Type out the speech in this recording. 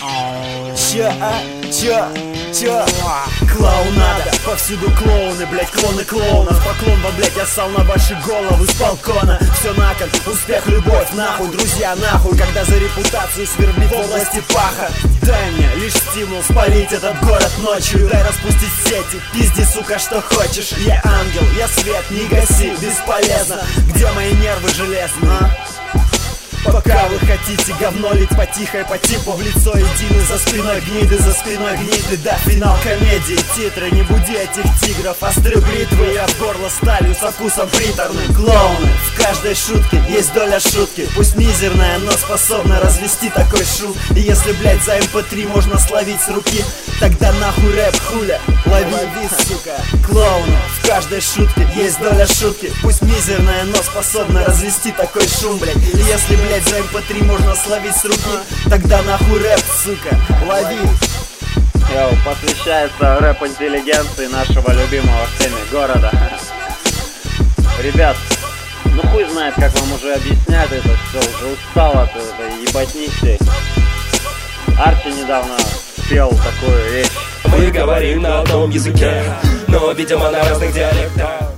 Чё? Клоунада, повсюду клоуны, блять, клоны клоунов. Поклон вам, блять, я ссал на ваши головы с балкона. Все на кон, успех, любовь, нахуй, друзья, нахуй. Когда за репутацию свербит в области паха, дай мне лишь стимул спалить этот город ночью. Дай распустить сети, пизди, сука, что хочешь. Я ангел, я свет, не гаси, бесполезно. Где мои нервы железные, а? Пока вы хотите говно лить по-тихой, по типу в лицо едины. За спиной гниды, да, финал комедии. Титры, не буди этих тигров, остры бритвы. Я в горло сталью со вкусом приторным. Клоуны, в каждой шутке есть доля шутки. Пусть мизерная, но способна развести такой шум. И если, блять, за МП3 можно словить с руки, тогда нахуй рэп, хуля, лови, сука. Клоуны, в каждой шутке есть доля шутки. Пусть мизерная, но способна развести такой шум, блять. И если, блять, за МП3 можно словить с руки, тогда нахуй рэп, сука, лови. Йоу, посвящается рэп-интеллигенции нашего любимого всеми города. Ребят, ну хуй знает, как вам уже объяснять это все, уже устал от этой ебатни всей. Арчи недавно спел такую речь. Мы говорим на одном языке, но видимо на разных диалектах.